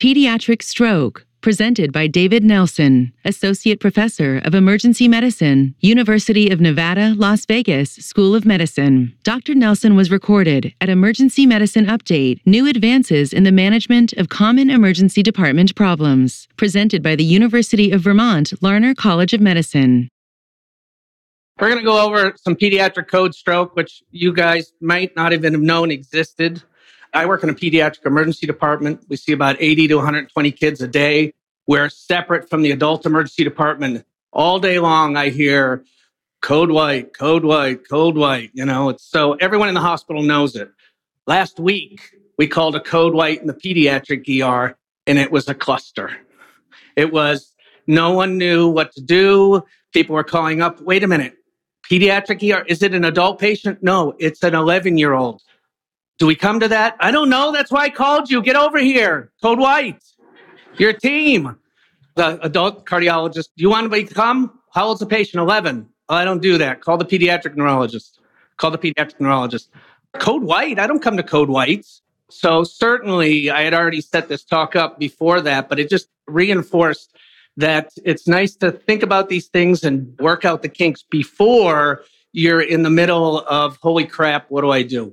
Pediatric Stroke, presented by David Nelson, Associate Professor of Emergency Medicine, University of Nevada, Las Vegas, School of Medicine. Dr. Nelson was recorded at Emergency Medicine Update, New Advances in the Management of Common Emergency Department Problems, presented by the University of Vermont, Larner College of Medicine. We're going to go over some pediatric code stroke, which you guys might not even have known existed. I work in a pediatric emergency department. We see about 80 to 120 kids a day. We're separate from the adult emergency department. All day long, I hear code white, code white, code white. So everyone in the hospital knows it. Last week, we called a code white in the pediatric ER, and it was a cluster. It was, no one knew what to do. People were calling up, wait a minute, pediatric ER, is it an adult patient? No, it's an 11-year-old. Do we come to that? I don't know. That's why I called you. Get over here. Code white. Your team. The adult cardiologist. Do you want to come? How old's the patient? 11. Oh, I don't do that. Call the pediatric neurologist. Code white? I don't come to code whites. So certainly I had already set this talk up before that, but it just reinforced that it's nice to think about these things and work out the kinks before you're in the middle of, holy crap, what do I do?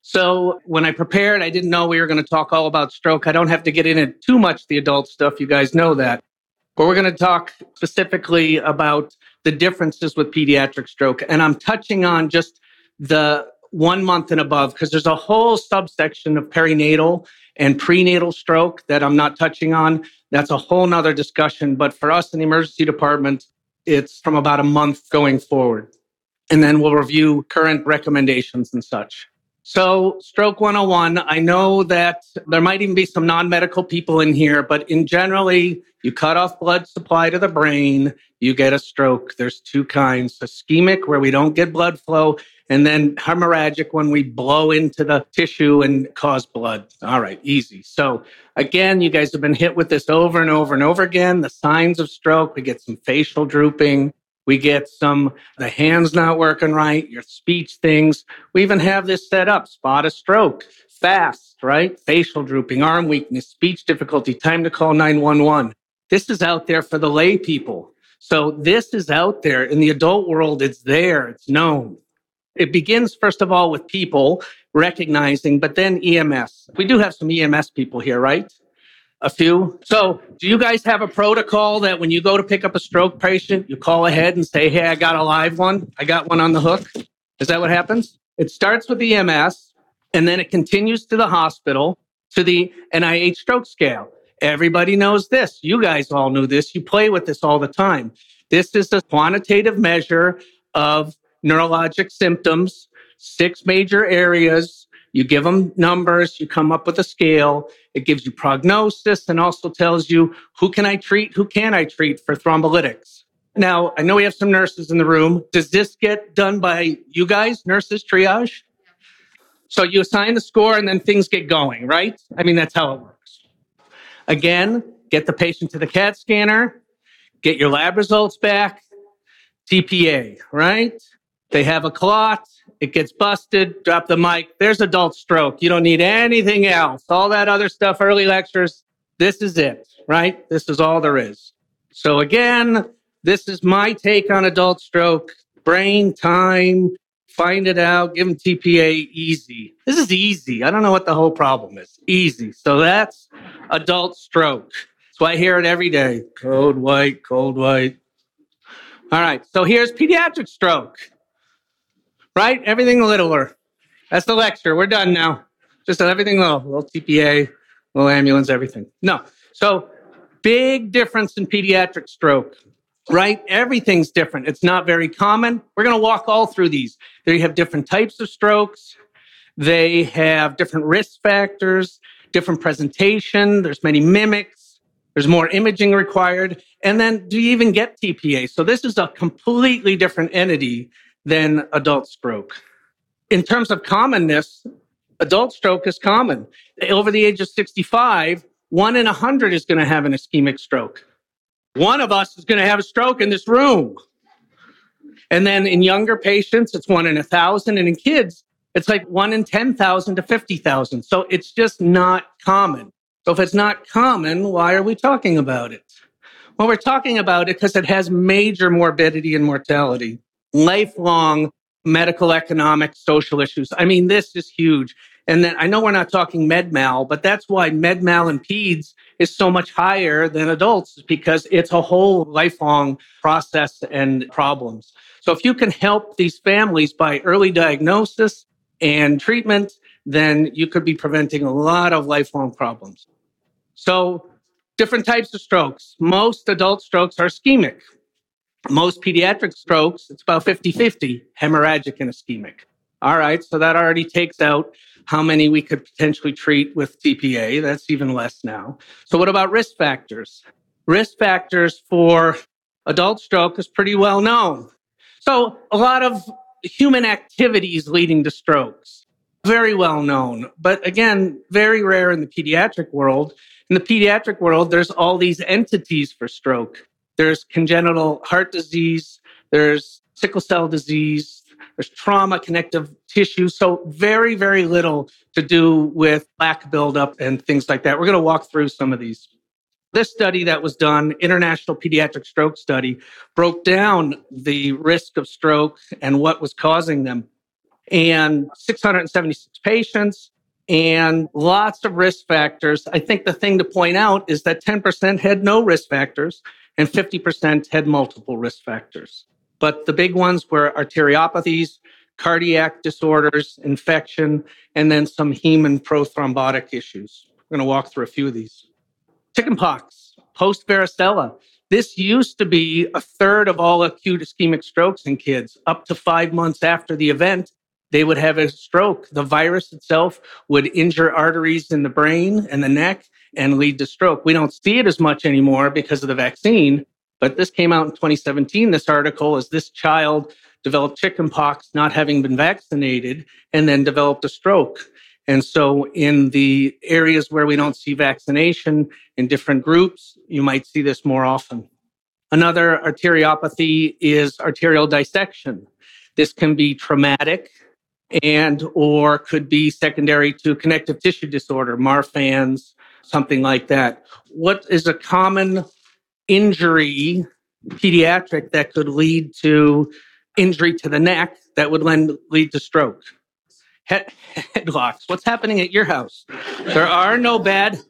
So when I prepared, I didn't know we were going to talk all about stroke. I don't have to get into too much the adult stuff. You guys know that. But we're going to talk specifically about the differences with pediatric stroke. And I'm touching on just the 1 month and above, because there's a whole subsection of perinatal and prenatal stroke that I'm not touching on. That's a whole nother discussion. But for us in the emergency department, it's from about a month going forward. And then we'll review current recommendations and such. So Stroke 101, I know that there might even be some non-medical people in here, but in generally, you cut off blood supply to the brain, you get a stroke. There's two kinds, ischemic, where we don't get blood flow, and then hemorrhagic, when we blow into the tissue and cause blood. All right, easy. So again, you guys have been hit with this over and over and over again. The signs of stroke, we get some facial drooping. We get the hands not working right, your speech things. We even have this set up, spot a stroke, fast, right? Facial drooping, arm weakness, speech difficulty, time to call 911. This is out there for the lay people. So this is out there. In the adult world, it's there, it's known. It begins, first of all, with people recognizing, but then EMS. We do have some EMS people here, right? A few. So do you guys have a protocol that when you go to pick up a stroke patient, you call ahead and say, hey, I got a live one. I got one on the hook. Is that what happens? It starts with EMS, and then it continues to the hospital, to the NIH stroke scale. Everybody knows this. You guys all knew this. You play with this all the time. This is a quantitative measure of neurologic symptoms, 6 major areas. You give them numbers, you come up with a scale. It gives you prognosis and also tells you who can I treat, who can't I treat for thrombolytics. Now, I know we have some nurses in the room. Does this get done by you guys, nurses, triage? So you assign the score and then things get going, right? I mean, that's how it works. Again, get the patient to the CAT scanner, get your lab results back, TPA, right? They have a clot. It gets busted, drop the mic. There's adult stroke. You don't need anything else. All that other stuff, early lectures, this is it, right? This is all there is. So again, this is my take on adult stroke. Brain, time, find it out, give them TPA, easy. This is easy. I don't know what the whole problem is. Easy. So that's adult stroke. That's why I hear it every day. Code white, cold white. All right, so here's pediatric stroke. Right? Everything littler. That's the lecture. We're done now. Just everything little TPA, little ambulance, everything. No. So big difference in pediatric stroke, right? Everything's different. It's not very common. We're going to walk all through these. They have different types of strokes. They have different risk factors, different presentation. There's many mimics. There's more imaging required. And then do you even get TPA? So this is a completely different entity than adult stroke. In terms of commonness, adult stroke is common. Over the age of 65, 1 in 100 is going to have an ischemic stroke. One of us is going to have a stroke in this room. And then in younger patients, it's 1 in 1,000. And in kids, it's like 1 in 10,000 to 50,000. So it's just not common. So if it's not common, why are we talking about it? Well, we're talking about it because it has major morbidity and mortality, lifelong medical, economic, social issues. I mean, this is huge. And then I know we're not talking med mal, but that's why med mal in peds is so much higher than adults, because it's a whole lifelong process and problems. So if you can help these families by early diagnosis and treatment, then you could be preventing a lot of lifelong problems. So different types of strokes. Most adult strokes are ischemic. Most pediatric strokes, it's about 50-50, hemorrhagic and ischemic. All right, so that already takes out how many we could potentially treat with TPA. That's even less now. So what about risk factors? Risk factors for adult stroke is pretty well known. So a lot of human activities leading to strokes, very well known, but again, very rare in the pediatric world. In the pediatric world, there's all these entities for stroke. There's congenital heart disease, there's sickle cell disease, there's trauma, connective tissue. So very, very little to do with plaque buildup and things like that. We're going to walk through some of these. This study that was done, International Pediatric Stroke Study, broke down the risk of stroke and what was causing them. And 676 patients and lots of risk factors. I think the thing to point out is that 10% had no risk factors and 50% had multiple risk factors. But the big ones were arteriopathies, cardiac disorders, infection, and then some heme and prothrombotic issues. We're going to walk through a few of these. Chickenpox, post-varicella. This used to be a third of all acute ischemic strokes in kids. Up to 5 months after the event, they would have a stroke. The virus itself would injure arteries in the brain and the neck and lead to stroke. We don't see it as much anymore because of the vaccine, but this came out in 2017, this article, as this child developed chickenpox not having been vaccinated and then developed a stroke. And so in the areas where we don't see vaccination in different groups, you might see this more often. Another arteriopathy is arterial dissection. This can be traumatic and or could be secondary to connective tissue disorder, Marfan's, something like that. What is a common injury, pediatric, that could lead to injury to the neck that would then lead to stroke? Headlocks. What's happening at your house? There are no bad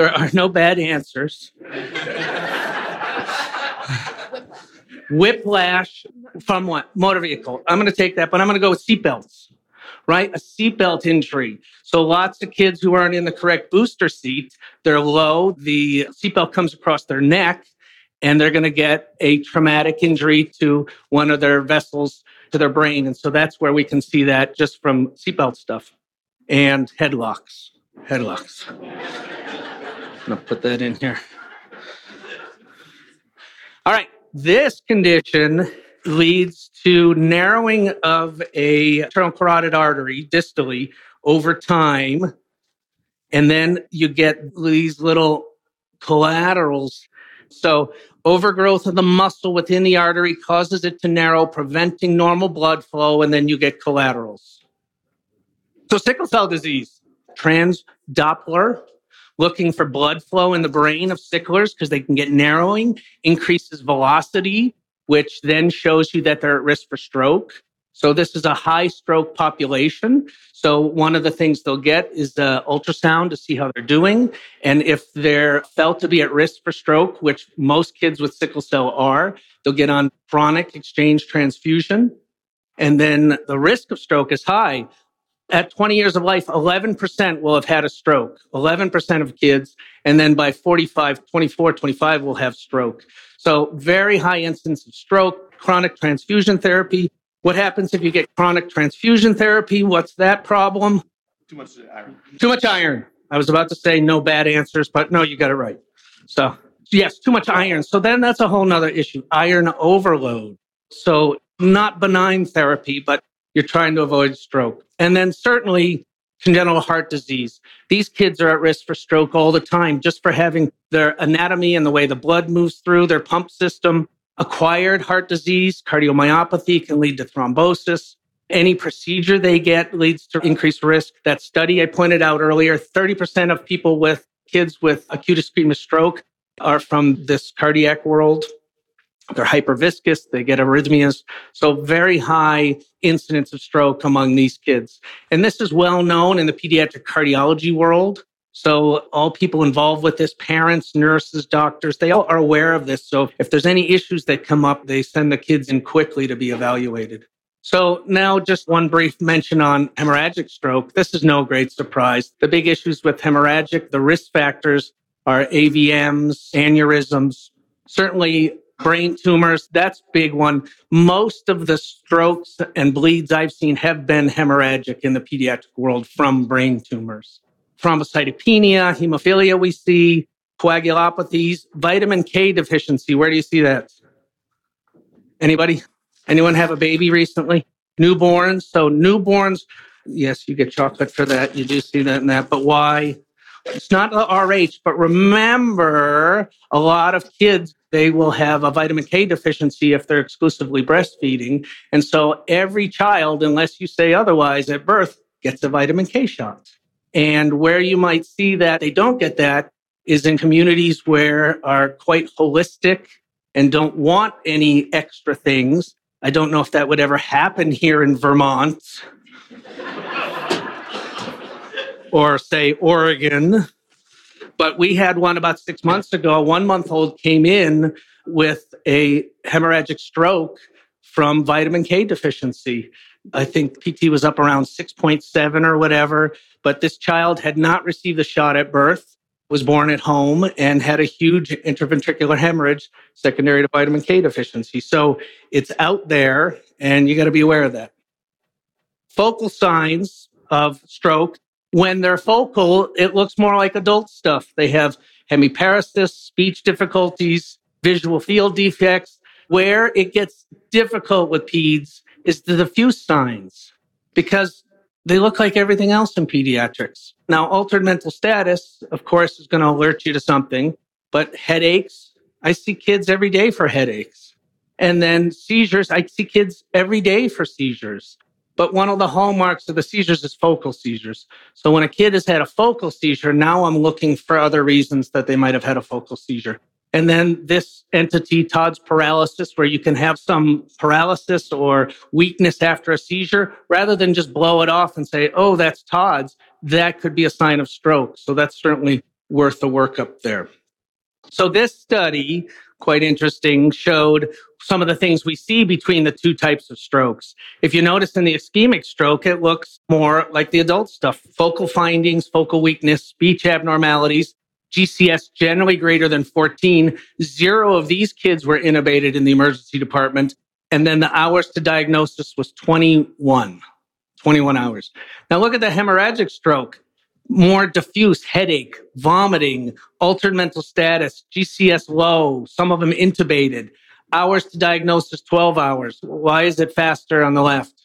answers. Whiplash from what? Motor vehicle. I'm going to take that, but I'm going to go with seatbelts, right? A seatbelt injury. So lots of kids who aren't in the correct booster seat, they're low, the seatbelt comes across their neck, and they're going to get a traumatic injury to one of their vessels to their brain. And so that's where we can see that just from seatbelt stuff. And headlocks. I'm going to put that in here. All right. This condition leads to narrowing of a internal carotid artery distally over time. And then you get these little collaterals. So overgrowth of the muscle within the artery causes it to narrow, preventing normal blood flow, and then you get collaterals. So sickle cell disease, Trans-Doppler, looking for blood flow in the brain of sicklers because they can get narrowing, increases velocity, which then shows you that they're at risk for stroke. So this is a high stroke population. So one of the things they'll get is the ultrasound to see how they're doing. And if they're felt to be at risk for stroke, which most kids with sickle cell are, they'll get on chronic exchange transfusion. And then the risk of stroke is high. At 20 years of life, 11% will have had a stroke, 11% of kids. And then by 45, 24, 25 will have stroke. So very high incidence of stroke, chronic transfusion therapy. What happens if you get chronic transfusion therapy? What's that problem? Too much iron. Too much iron. I was about to say no bad answers, but no, you got it right. So yes, too much iron. So then that's a whole nother issue, iron overload. So not benign therapy, but you're trying to avoid stroke. And then certainly congenital heart disease. These kids are at risk for stroke all the time, just for having their anatomy and the way the blood moves through their pump system. Acquired heart disease, cardiomyopathy can lead to thrombosis. Any procedure they get leads to increased risk. That study I pointed out earlier, 30% of people with kids with acute ischemic stroke are from this cardiac world. They're hyperviscous, they get arrhythmias. So very high incidence of stroke among these kids. And this is well known in the pediatric cardiology world. So all people involved with this, parents, nurses, doctors, they all are aware of this. So if there's any issues that come up, they send the kids in quickly to be evaluated. So now just one brief mention on hemorrhagic stroke. This is no great surprise. The big issues with hemorrhagic, the risk factors are AVMs, aneurysms, certainly brain tumors. That's a big one. Most of the strokes and bleeds I've seen have been hemorrhagic in the pediatric world from brain tumors. Thrombocytopenia, hemophilia we see, coagulopathies, vitamin K deficiency. Where do you see that? Anybody? Anyone have a baby recently? Newborns. So newborns, yes, you get chocolate for that. You do see that in that. But why? It's not the RH, but remember, a lot of kids, they will have a vitamin K deficiency if they're exclusively breastfeeding. And so every child, unless you say otherwise at birth, gets a vitamin K shot. And where you might see that they don't get that is in communities where are quite holistic and don't want any extra things. I don't know if that would ever happen here in Vermont or say Oregon. But we had one about 6 months ago. A 1-month-old came in with a hemorrhagic stroke from vitamin K deficiency. I think PT was up around 6.7 or whatever. But this child had not received the shot at birth, was born at home, and had a huge intraventricular hemorrhage secondary to vitamin K deficiency. So it's out there, and you got to be aware of that. Focal signs of stroke. When they're focal, it looks more like adult stuff. They have hemiparesis, speech difficulties, visual field defects. Where it gets difficult with peds is the diffuse signs, because they look like everything else in pediatrics. Now, altered mental status, of course, is going to alert you to something, but headaches, I see kids every day for headaches. And then seizures, I see kids every day for seizures. But one of the hallmarks of the seizures is focal seizures. So when a kid has had a focal seizure, now I'm looking for other reasons that they might have had a focal seizure. And then this entity, Todd's paralysis, where you can have some paralysis or weakness after a seizure, rather than just blow it off and say, oh, that's Todd's, that could be a sign of stroke. So that's certainly worth a workup there. So this study, quite interesting, showed some of the things we see between the two types of strokes. If you notice in the ischemic stroke, it looks more like the adult stuff. Focal findings, focal weakness, speech abnormalities, GCS generally greater than 14. 0 of these kids were intubated in the emergency department. And then the hours to diagnosis was 21 hours. Now look at the hemorrhagic stroke. More diffuse headache, vomiting, altered mental status, GCS low, some of them intubated. Hours to diagnosis, 12 hours. Why is it faster on the left?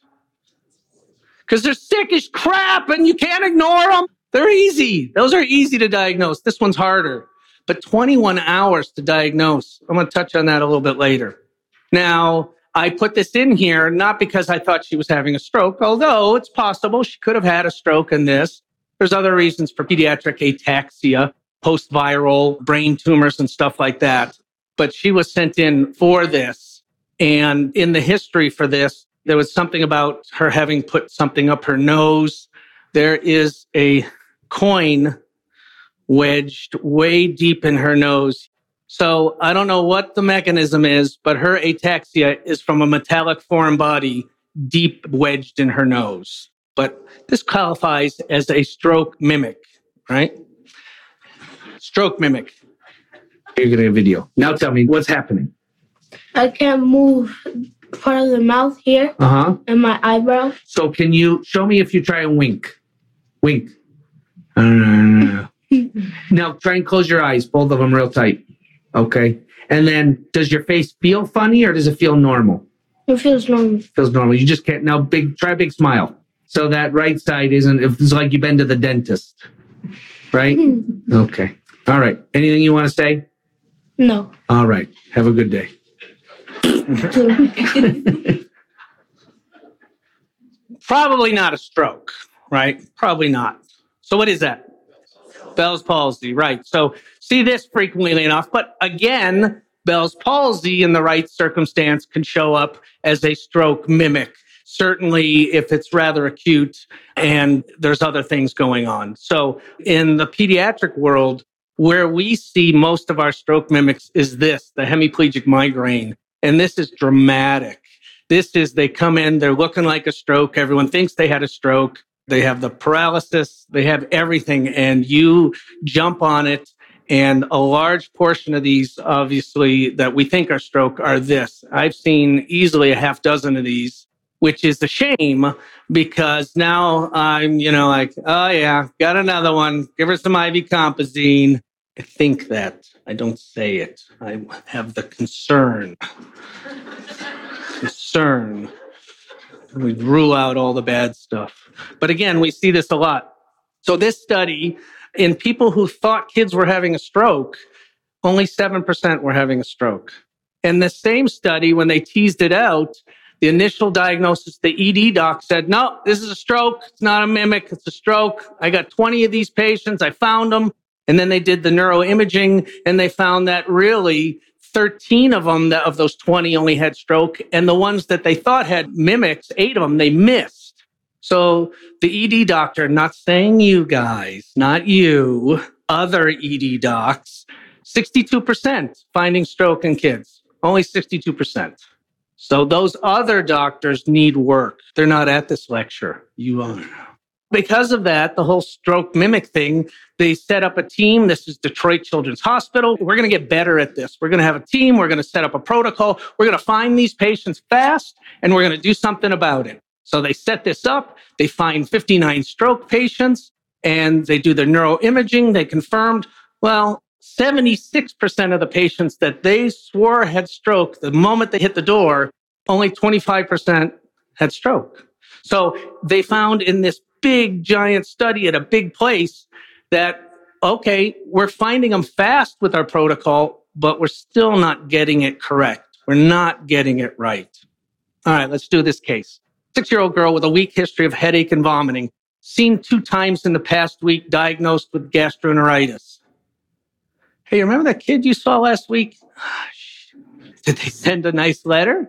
Because they're sick as crap and you can't ignore them. They're easy. Those are easy to diagnose. This one's harder. But 21 hours to diagnose. I'm going to touch on that a little bit later. Now, I put this in here not because I thought she was having a stroke, although it's possible she could have had a stroke in this. There's other reasons for pediatric ataxia, post-viral brain tumors and stuff like that. But she was sent in for this. And in the history for this, there was something about her having put something up her nose. There is a coin wedged way deep in her nose. So I don't know what the mechanism is, but her ataxia is from a metallic foreign body deep wedged in her nose. But this qualifies as a stroke mimic, right? Stroke mimic. You're getting a video. Now tell me what's happening. I can't move part of the mouth here and my eyebrow. So can you show me if you try and wink? Wink. Now try and close your eyes, both of them real tight. Okay. And then does your face feel funny or does it feel normal? It feels normal. Feels normal. You just can't. Now try a big smile. So that right side it's like you've been to the dentist. Right? Okay. All right. Anything you want to say? No. All right. Have a good day. Probably not a stroke, right? Probably not. So what is that? Bell's palsy, right. So see this frequently enough. But again, Bell's palsy in the right circumstance can show up as a stroke mimic, certainly if it's rather acute and there's other things going on. So in the pediatric world, where we see most of our stroke mimics is this, the hemiplegic migraine. And this is dramatic. This is, they come in, they're looking like a stroke. Everyone thinks they had a stroke. They have the paralysis, they have everything, and you jump on it. And a large portion of these, obviously, that we think are stroke are this. I've seen easily a half dozen of these, which is a shame because now I'm, like, oh yeah, got another one. Give her some ibuprofen. I think that. I don't say it. I have the concern. We rule out all the bad stuff. But again, we see this a lot. So this study, in people who thought kids were having a stroke, only 7% were having a stroke. And the same study, when they teased it out, the initial diagnosis, the ED doc said, no, this is a stroke. It's not a mimic. It's a stroke. I got 20 of these patients. I found them. And then they did the neuroimaging and they found that really 13 of them, of those 20 only had stroke. And the ones that they thought had mimics, 8 of them, they missed. So the ED doctor, not saying you guys, not you, other ED docs, 62% finding stroke in kids, only 62%. So those other doctors need work. They're not at this lecture. You are. Because of that, the whole stroke mimic thing, they set up a team. This is Detroit Children's Hospital. We're going to get better at this. We're going to have a team. We're going to set up a protocol. We're going to find these patients fast, and we're going to do something about it. So they set this up. They find 59 stroke patients, and they do the neuroimaging. They confirmed, 76% of the patients that they swore had stroke, the moment they hit the door, only 25% had stroke. So they found in this big, giant study at a big place that, okay, we're finding them fast with our protocol, but we're still not getting it correct. We're not getting it right. All right, let's do this case. 6-year-old girl with a weak history of headache and vomiting, seen 2 times in the past week, diagnosed with gastroenteritis. Hey, remember that kid you saw last week? Did they send a nice letter?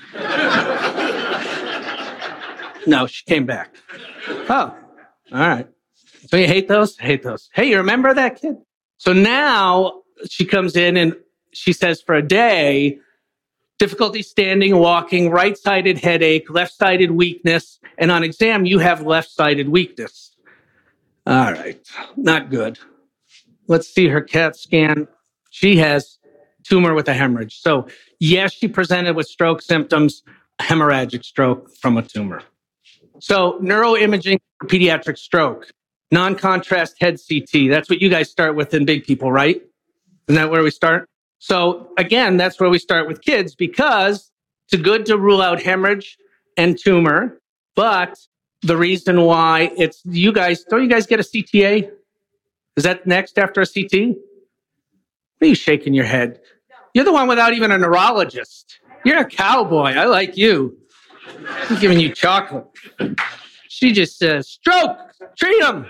No, she came back. Oh, all right. So you hate those? Hate those. Hey, you remember that kid? So now she comes in and she says for a day, difficulty standing, walking, right-sided headache, left-sided weakness, and on exam, you have left-sided weakness. All right, not good. Let's see her CAT scan. She has tumor with a hemorrhage. So yes, she presented with stroke symptoms, hemorrhagic stroke from a tumor. So neuroimaging for pediatric stroke, non-contrast head CT. That's what you guys start with in big people, right? Isn't that where we start? So again, that's where we start with kids because it's good to rule out hemorrhage and tumor. But the reason why don't you guys get a CTA? Is that next after a CT? What are you shaking your head? You're the one without even a neurologist. You're a cowboy. I like you. I'm giving you chocolate. She just says, stroke, treat him.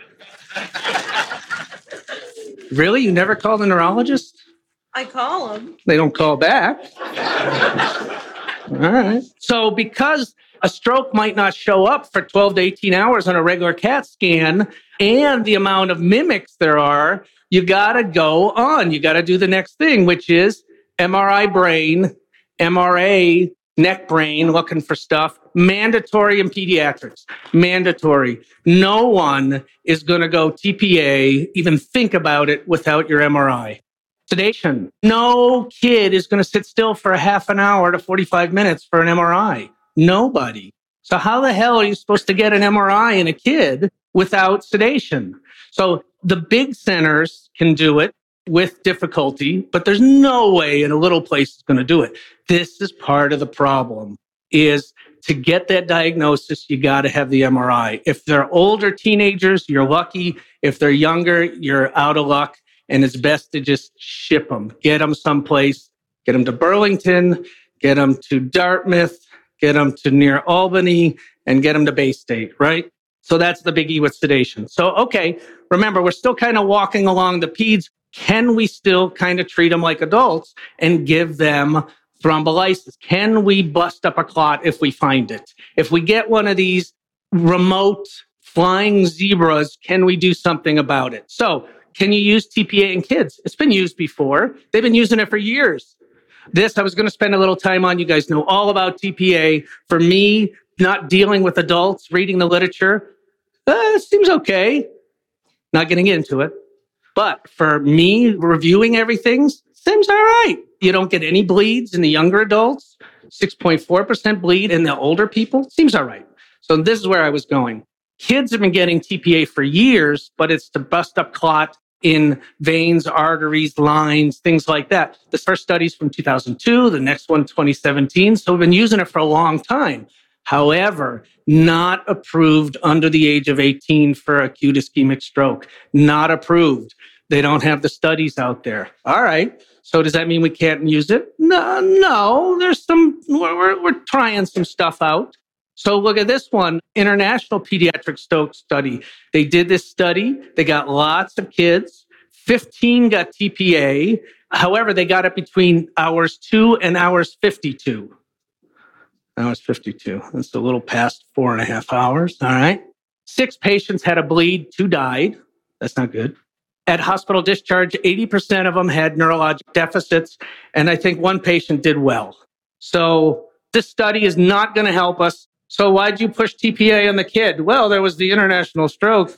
Really? You never called a neurologist? I call them. They don't call back. All right. So because a stroke might not show up for 12 to 18 hours on a regular CAT scan and the amount of mimics there are, you got to go on. You got to do the next thing, which is MRI brain, MRA neck brain, looking for stuff. Mandatory in pediatrics. Mandatory. No one is going to go TPA, even think about it without your MRI. Sedation. No kid is going to sit still for a half an hour to 45 minutes for an MRI. Nobody. So how the hell are you supposed to get an MRI in a kid without sedation? So the big centers can do it with difficulty, but there's no way in a little place it's going to do it. This is part of the problem, is to get that diagnosis, you got to have the MRI. If they're older teenagers, you're lucky. If they're younger, you're out of luck. And it's best to just ship them, get them someplace, get them to Burlington, get them to Dartmouth, get them to near Albany, and get them to Bay State, right? So that's the biggie with sedation. So, okay, remember, we're still kind of walking along the peds. Can we still kind of treat them like adults and give them thrombolysis? Can we bust up a clot if we find it? If we get one of these remote flying zebras, can we do something about it? So, can you use TPA in kids? It's been used before. They've been using it for years. This, I was going to spend a little time on. You guys know all about TPA. For me, not dealing with adults, reading the literature, seems okay. Not getting into it. But for me, reviewing everything, seems all right. You don't get any bleeds in the younger adults. 6.4% bleed in the older people. Seems all right. So this is where I was going. Kids have been getting TPA for years, but it's to bust up clot in veins, arteries, lines, things like that. The first study's from 2002, the next one 2017. So we've been using it for a long time. However, not approved under the age of 18 for acute ischemic stroke. Not approved. They don't have the studies out there. All right. So does that mean we can't use it? No. There's we're trying some stuff out. So look at this one, International Pediatric Stroke Study. They did this study. They got lots of kids. 15 got TPA. However, they got it between hours 2 and hours 52. Hours 52. That's a little past 4.5 hours. All right. 6 patients had a bleed. 2 died. That's not good. At hospital discharge, 80% of them had neurologic deficits. And I think 1 patient did well. So this study is not going to help us. So why'd you push TPA on the kid? Well, there was the international stroke.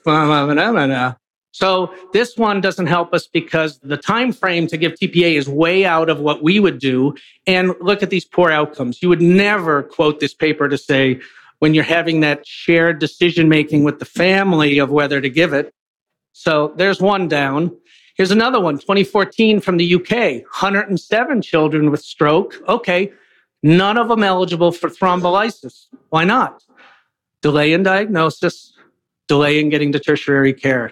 So this one doesn't help us because the time frame to give TPA is way out of what we would do. And look at these poor outcomes. You would never quote this paper to say, when you're having that shared decision-making with the family of whether to give it. So there's one down. Here's another one, 2014 from the UK, 107 children with stroke. Okay. None of them eligible for thrombolysis. Why not? Delay in diagnosis, delay in getting to tertiary care.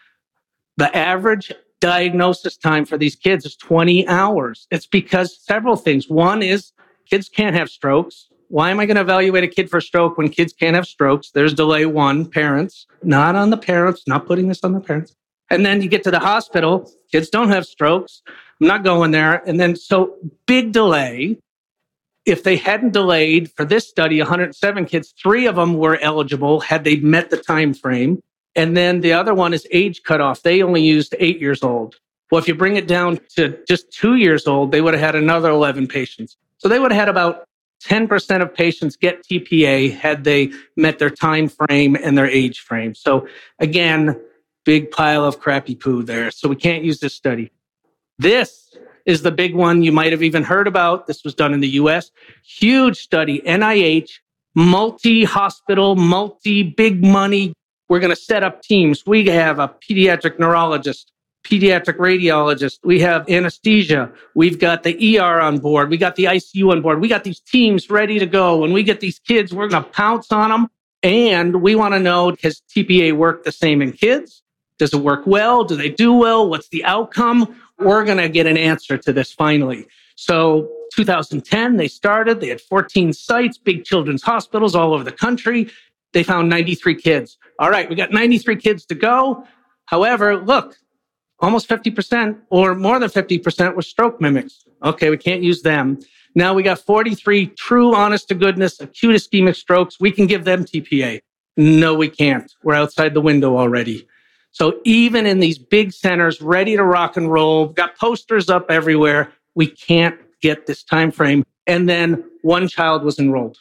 The average diagnosis time for these kids is 20 hours. It's because several things. One is kids can't have strokes. Why am I going to evaluate a kid for stroke when kids can't have strokes? There's delay 1, parents, not on the parents, not putting this on the parents. And then you get to the hospital, kids don't have strokes. I'm not going there. And then so big delay. If they hadn't delayed for this study, 107 kids, 3 of them were eligible had they met the time frame. And then the other one is age cutoff. They only used 8 years old. Well, if you bring it down to just 2 years old, they would have had another 11 patients. So they would have had about 10% of patients get TPA had they met their time frame and their age frame. So again, big pile of crappy poo there. So we can't use this study. This is the big one you might have even heard about. This was done in the US. Huge study, NIH, multi-hospital, multi-big money. We're going to set up teams. We have a pediatric neurologist, pediatric radiologist. We have anesthesia. We've got the ER on board. We got the ICU on board. We got these teams ready to go. When we get these kids, we're going to pounce on them. And we want to know, does TPA work the same in kids? Does it work well? Do they do well? What's the outcome? We're going to get an answer to this finally. So 2010, they started. They had 14 sites, big children's hospitals all over the country. They found 93 kids. All right, we got 93 kids to go. However, look, almost 50% or more than 50% were stroke mimics. Okay, we can't use them. Now we got 43 true, honest to goodness, acute ischemic strokes. We can give them TPA. No, we can't. We're outside the window already. So even in these big centers, ready to rock and roll, got posters up everywhere, we can't get this time frame. And then 1 child was enrolled.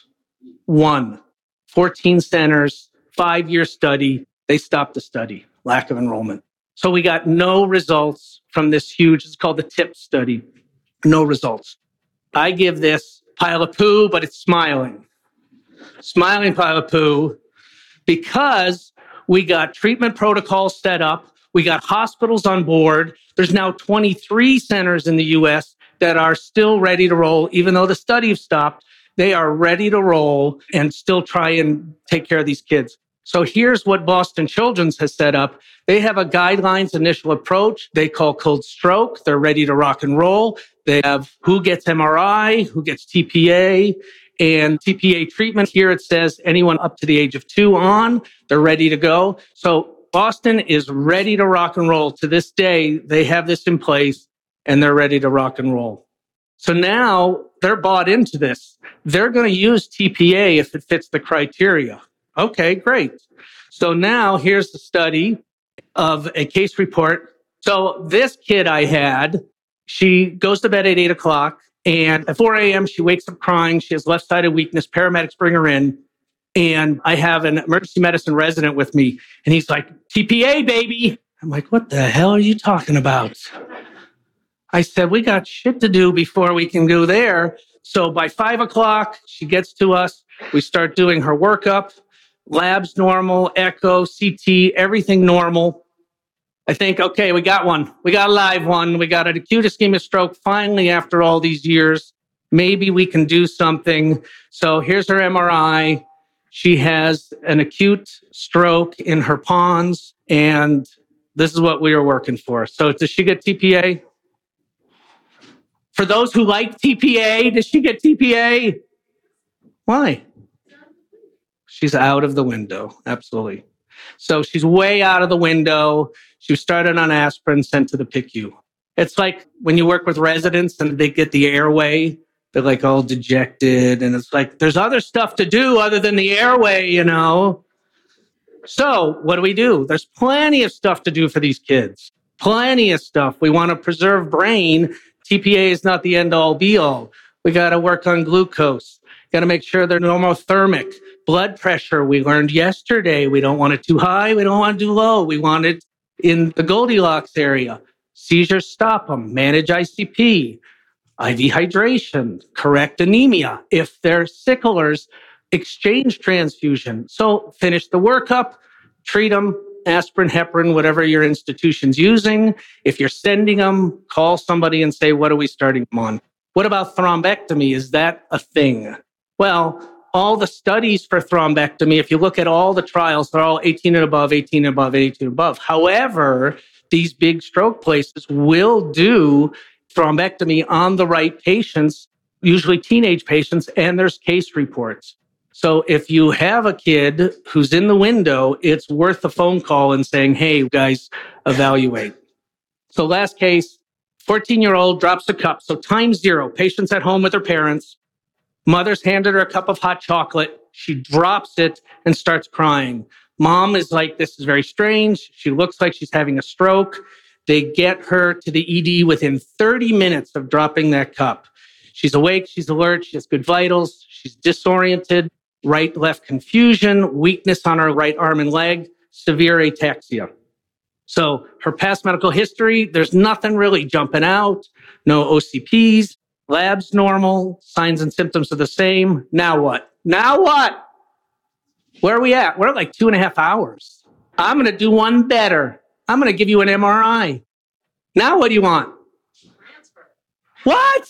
1. 14 centers, 5-year study. They stopped the study. Lack of enrollment. So we got no results from this huge, it's called the TIP study. No results. I give this pile of poo, but it's smiling. Smiling pile of poo because we got treatment protocols set up. We got hospitals on board. There's now 23 centers in the US that are still ready to roll. Even though the study stopped, they are ready to roll and still try and take care of these kids. So here's what Boston Children's has set up. They have a guidelines initial approach they call Code Stroke. They're ready to rock and roll. They have who gets MRI, who gets TPA, And TPA treatment here, it says anyone up to the age of 2 on, they're ready to go. So Boston is ready to rock and roll. To this day, they have this in place and they're ready to rock and roll. So now they're bought into this. They're going to use TPA if it fits the criteria. Okay, great. So now here's the study of a case report. So this kid I had, she goes to bed at 8 o'clock and at 4 a.m. she wakes up crying. She has left-sided weakness. Paramedics bring her in. And I have an emergency medicine resident with me. And he's like, TPA, baby. I'm like, what the hell are you talking about? I said, we got shit to do before we can go there. So by 5 o'clock, she gets to us. We start doing her workup. Labs normal, echo, CT, everything normal. I think, okay, we got one. We got a live one. We got an acute ischemic stroke. Finally, after all these years, maybe we can do something. So here's her MRI. She has an acute stroke in her pons, and this is what we are working for. So does she get TPA? For those who like TPA, does she get TPA? Why? She's out of the window. Absolutely. So she's way out of the window. She was started on aspirin, sent to the PICU. It's like when you work with residents and they get the airway, they're like all dejected. And it's like, there's other stuff to do other than the airway, you know? So what do? There's plenty of stuff to do for these kids. Plenty of stuff. We want to preserve brain. TPA is not the end all be all. We got to work on glucose. Got to make sure they're normothermic. Blood pressure, we learned yesterday. We don't want it too high. We don't want it too low. We want it in the Goldilocks area. Seizures, stop them. Manage ICP. IV hydration. Correct anemia. If they're sicklers, exchange transfusion. So finish the workup. Treat them. Aspirin, heparin, whatever your institution's using. If you're sending them, call somebody and say, what are we starting them on? What about thrombectomy? Is that a thing? Well, all the studies for thrombectomy, if you look at all the trials, they're all 18 and above, 18 and above, 18 and above. However, these big stroke places will do thrombectomy on the right patients, usually teenage patients, and there's case reports. So if you have a kid who's in the window, it's worth a phone call and saying, hey, guys, evaluate. So last case, 14-year-old drops a cup. So time 0, patient's at home with her parents. Mother's handed her a cup of hot chocolate. She drops it and starts crying. Mom is like, this is very strange. She looks like she's having a stroke. They get her to the ED within 30 minutes of dropping that cup. She's awake, she's alert, she has good vitals, she's disoriented, right-left confusion, weakness on her right arm and leg, severe ataxia. So her past medical history, there's nothing really jumping out, no OCPs, labs normal, signs and symptoms are the same. Now what? Where are we at? We're at like 2.5 hours. I'm going to do one better. I'm going to give you an MRI. Now what do you want? Transfer. What?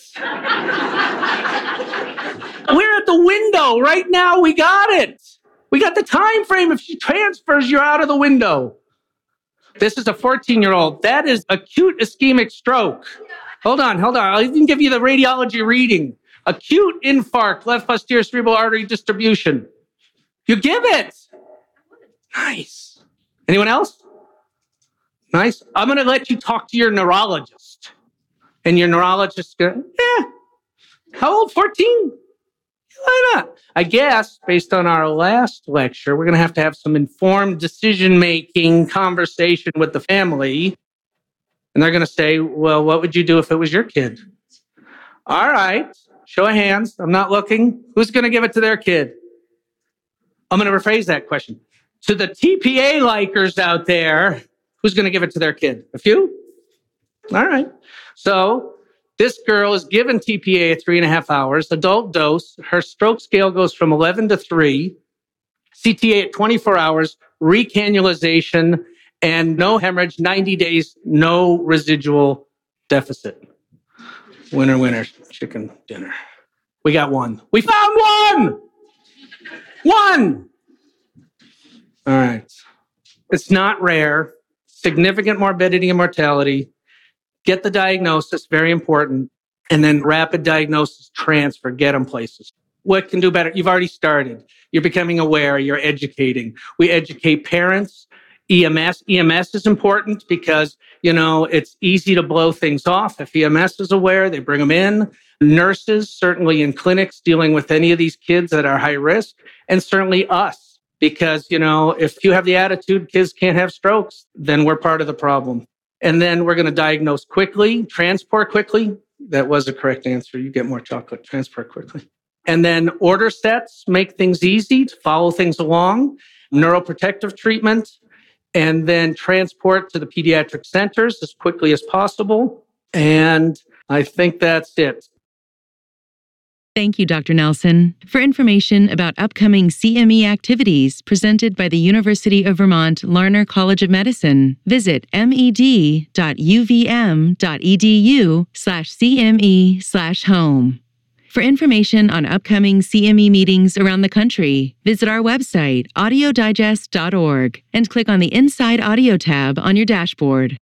We're at the window right now. We got it. We got the time frame. If she transfers, you're out of the window. This is a 14-year-old. That is acute ischemic stroke. Hold on. I'll even give you the radiology reading. Acute infarct, left posterior cerebral artery distribution. You give it. Nice. Anyone else? Nice. I'm going to let you talk to your neurologist. And your neurologist goes, how old? 14? Why not? I guess, based on our last lecture, we're going to have some informed decision-making conversation with the family. And they're going to say, well, what would you do if it was your kid? All right. Show of hands. I'm not looking. Who's going to give it to their kid? I'm going to rephrase that question. To the TPA likers out there, who's going to give it to their kid? A few? All right. So this girl is given TPA at 3.5 hours, adult dose. Her stroke scale goes from 11 to 3. CTA at 24 hours, recannulization, and no hemorrhage, 90 days, no residual deficit. Winner, chicken dinner. We got one. We found one! One! All right. It's not rare. Significant morbidity and mortality. Get the diagnosis, very important. And then rapid diagnosis, transfer, get them places. what can do better? You've already started. You're becoming aware. You're educating. We educate parents. EMS is important because, it's easy to blow things off. If EMS is aware, they bring them in. Nurses, certainly in clinics dealing with any of these kids that are high risk, and certainly us, because, if you have the attitude kids can't have strokes, then we're part of the problem. And then we're going to diagnose quickly, transport quickly. That was a correct answer. You get more chocolate, transport quickly. And then order sets, make things easy to follow things along, neuroprotective treatment, and then transport to the pediatric centers as quickly as possible. And I think that's it. Thank you, Dr. Nelson. For information about upcoming CME activities presented by the University of Vermont Larner College of Medicine, visit med.uvm.edu/CME/home. For information on upcoming CME meetings around the country, visit our website, audiodigest.org, and click on the Inside Audio tab on your dashboard.